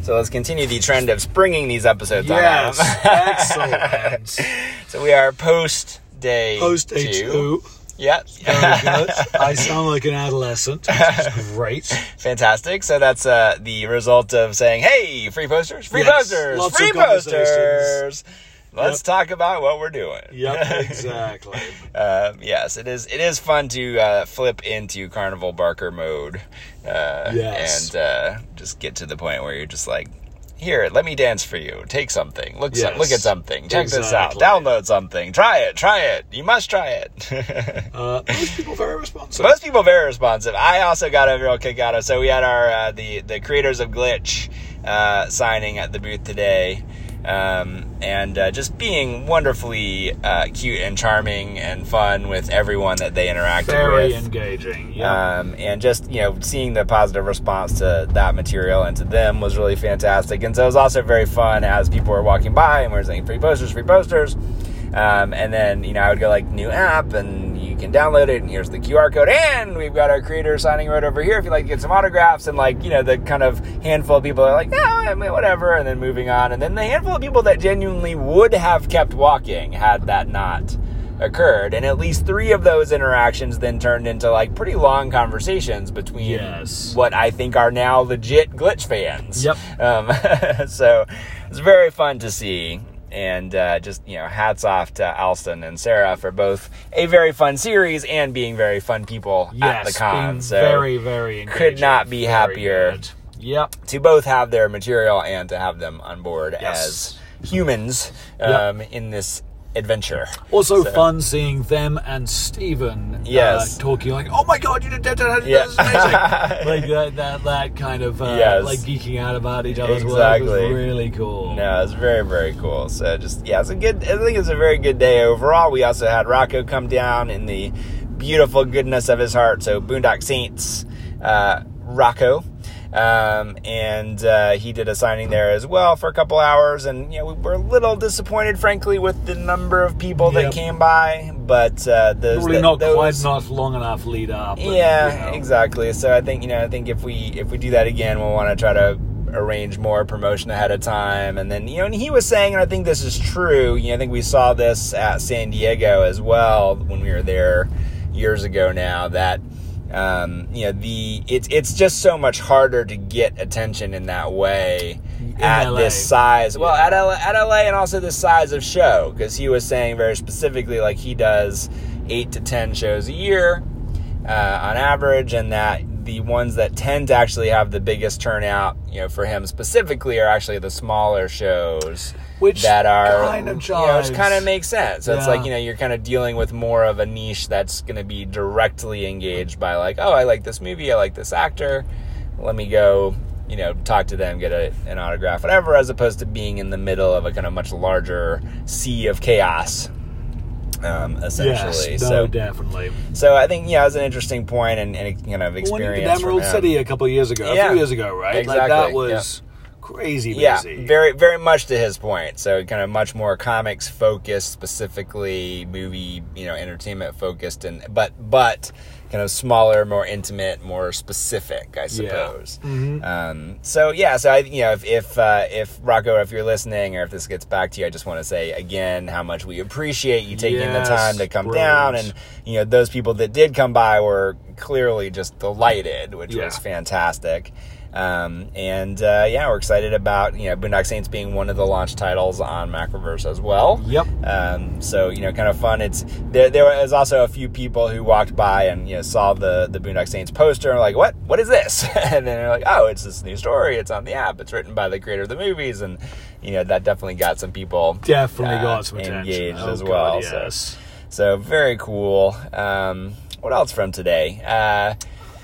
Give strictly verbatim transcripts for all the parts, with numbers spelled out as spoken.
So let's continue the trend of springing these episodes yes, on Adam. Excellent. So we are post day Post day two. two. Yeah. Very good. I sound like an adolescent, which is great. Fantastic. So that's uh, the result of saying, hey, free posters, free Yes, posters, lots free of conversations. posters. Let's Yep. talk about what we're doing. Yep, exactly. uh, yes, it is. It is fun to uh, flip into Carnival Barker mode, uh, Yes. and uh, just get to the point where you're just like, here, let me dance for you. Take something. Look, Yes. so, look at something. Check this out. Exactly. Download something. Try it. Try it. You must try it. Uh, most people very responsive. Most people very responsive. I also got a real kick out of. So we had our uh, the the creators of Glitch uh, signing at the booth today. Um, and uh, just being wonderfully uh, cute and charming and fun with everyone that they interacted Very with. engaging. Yeah. Um, and just, you know, seeing the positive response to that material and to them was really fantastic. And so it was also very fun as people were walking by and we were saying free posters, free posters. Um, and then, you know, I would go like new app and you can download it and here's the Q R code and we've got our creator signing right over here if you'd like to get some autographs, and like, you know, the kind of handful of people are like, no, I mean, whatever, and then moving on. And then the handful of people that genuinely would have kept walking had that not occurred. And at least three of those interactions then turned into like pretty long conversations between Yes. what I think are now legit Glitch fans. Yep. Um, so it's very fun to see. And uh, just, you know, hats off to Alston and Sarah for both a very fun series and being very fun people yes, at the con. being So very, very engaging. could not be Very happier good. Yep. to both have their material and to have them on board Yes. as humans um, Yep. in this adventure. Also So- fun seeing them and Stephen Yes. uh, talking like, oh my god, you did that, that, that Yeah. is amazing. like that, that, that kind of, uh, Yes. like geeking out about each other's work Exactly. was really cool. No, it's very, very cool. So just, yeah, it's a good, I think it's a very good day overall. We also had Rocco come down in the beautiful goodness of his heart. So Boondock Saints, uh, Rocco. Um, and, uh, he did a signing there as well for a couple hours. And, you know, we were a little disappointed, frankly, with the number of people that Yep. came by, but, uh, those, Probably that- not those, quite not long enough lead up. and, yeah, you know. exactly. So I think, you know, I think if we, if we do that again, we'll want to try to arrange more promotion ahead of time. And then, you know, and he was saying, and I think this is true, you know, I think we saw this at San Diego as well when we were there years ago now, that, um, you know, the, it's, it's just so much harder to get attention in that way In at L A. this size. Well, Yeah. at L A, at L A and also this size of show, because he was saying very specifically, like he does eight to ten shows a year uh, on average, and that the ones that tend to actually have the biggest turnout, you know, for him specifically, are actually the smaller shows, Which that are kind of you know, which jives. kind of makes sense. So it's Yeah. like, you know, you're kind of dealing with more of a niche that's going to be directly engaged by like, oh, I like this movie, I like this actor, let me go, you know, talk to them, get a, an autograph, whatever, as opposed to being in the middle of a kind of much larger sea of chaos. Um, essentially, Yes, no, so definitely. so I think, yeah, it was an interesting point and, and a kind of When you did experience. Emerald from him. City a couple of years ago, Yeah. a few years ago, right? Like Exactly, that was crazy Yeah, busy. very, very much to his point. So kind of much more comics focused, specifically movie, you know, entertainment focused, and but but kind of smaller, more intimate, more specific, I suppose. Mhm. Um, so yeah, so I, you know, if if uh, if Rocco, if you're listening, or if this gets back to you, I just want to say again how much we appreciate you taking Yes, the time to come brilliant. down, and you know, those people that did come by were clearly just delighted, which Yeah. was fantastic. Um, and, uh, yeah, we're excited about, you know, Boondock Saints being one of the launch titles on Macroverse as well. Yep. Um, so, you know, kind of fun. It's, there, there was also a few people who walked by and, you know, saw the, the Boondock Saints poster and were like, what, what is this? And then they're like, oh, it's this new story. It's on the app. It's written by the creator of the movies. And, you know, that definitely got some people Definitely uh, got some attention. engaged Oh, as well. God, yes. So, so very cool. Um, what else from today? Uh,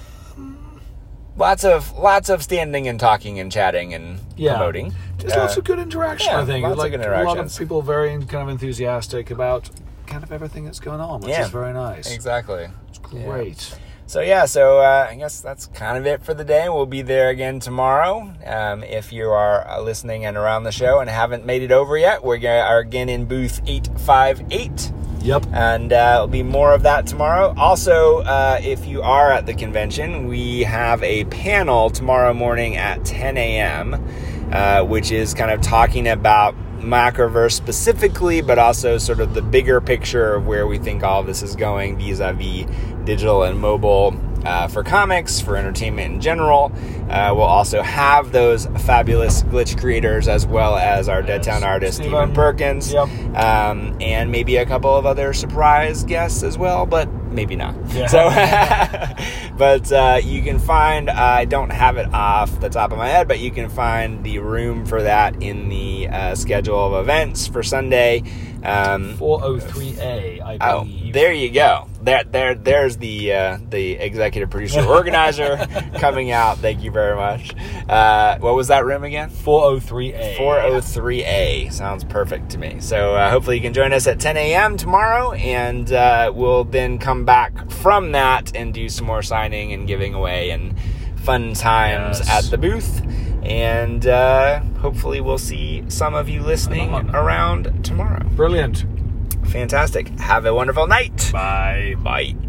Lots of lots of standing and talking and chatting and Yeah. promoting. Just Uh, lots of good interaction, yeah, I think. lots of like, good A lot interactions. of people very kind of enthusiastic about kind of everything that's going on, which Yeah. is very nice. Exactly. It's great. So yeah, so uh, I guess that's kind of it for the day. We'll be there again tomorrow. Um, if you are uh, listening and around the show and haven't made it over yet, we are again in booth eight five eight. Yep. And uh, there'll be more of that tomorrow. Also, uh, if you are at the convention, we have a panel tomorrow morning at ten a.m. uh, which is kind of talking about Macroverse specifically, but also sort of the bigger picture of where we think all of this is going vis-a-vis digital and mobile uh, for comics, for entertainment in general. Uh, we'll also have those fabulous glitch creators as well as our Dead Town artist, Stephen, Stephen Perkins, yep. um, and maybe a couple of other surprise guests as well, but maybe not. Yeah. So, but uh, you can find, I don't have it off the top of my head, but you can find the room for that in the uh, schedule of events for Sunday. Um, four oh three A, I believe. Oh, there you go. There, there, there's the uh, the executive producer organizer coming out. Thank you very much. Uh, what was that room again? four oh three A. four oh three A. Sounds perfect to me. So uh, hopefully you can join us at ten a.m. tomorrow, and uh, we'll then come back from that and do some more signing and giving away and fun times yes. at the booth. And uh, hopefully we'll see some of you listening around tomorrow. Brilliant. Fantastic. Have a wonderful night. Bye. Bye.